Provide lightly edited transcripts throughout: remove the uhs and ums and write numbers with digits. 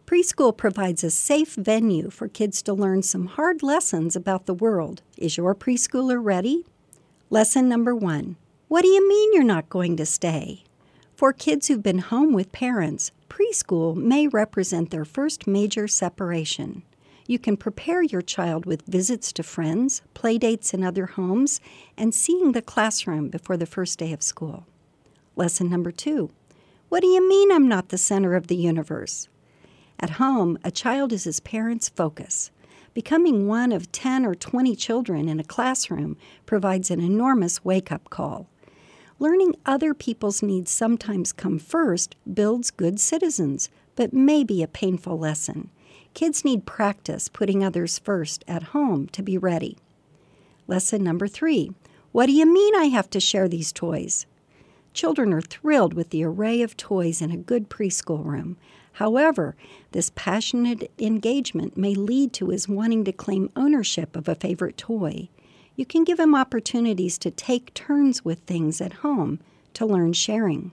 Preschool provides a safe venue for kids to learn some hard lessons about the world. Is your preschooler ready? Lesson number 1. What do you mean you're not going to stay? For kids who've been home with parents, preschool may represent their first major separation. You can prepare your child with visits to friends, play dates in other homes, and seeing the classroom before the first day of school. Lesson number 2. What do you mean I'm not the center of the universe? At home, a child is his parents' focus. Becoming one of 10 or 20 children in a classroom provides an enormous wake-up call. Learning other people's needs sometimes come first builds good citizens, but may be a painful lesson. Kids need practice putting others first at home to be ready. Lesson number 3. What do you mean I have to share these toys? Children are thrilled with the array of toys in a good preschool room. However, this passionate engagement may lead to his wanting to claim ownership of a favorite toy. You can give him opportunities to take turns with things at home to learn sharing.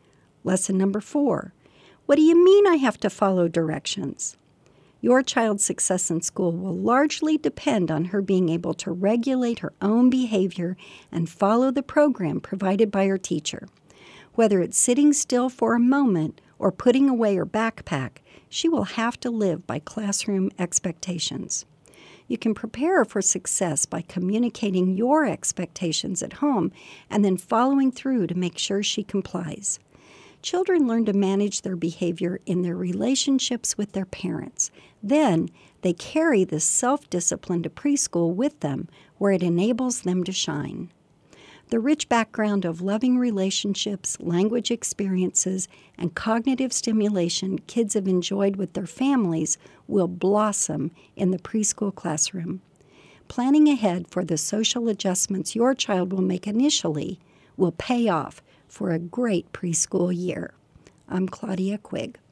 Lesson number 4. What do you mean I have to follow directions? Your child's success in school will largely depend on her being able to regulate her own behavior and follow the program provided by her teacher. Whether it's sitting still for a moment or putting away her backpack, she will have to live by classroom expectations. You can prepare her for success by communicating your expectations at home and then following through to make sure she complies. Children learn to manage their behavior in their relationships with their parents. Then they carry this self-discipline to preschool with them, where it enables them to shine. The rich background of loving relationships, language experiences, and cognitive stimulation kids have enjoyed with their families will blossom in the preschool classroom. Planning ahead for the social adjustments your child will make initially will pay off for a great preschool year. I'm Claudia Quigg.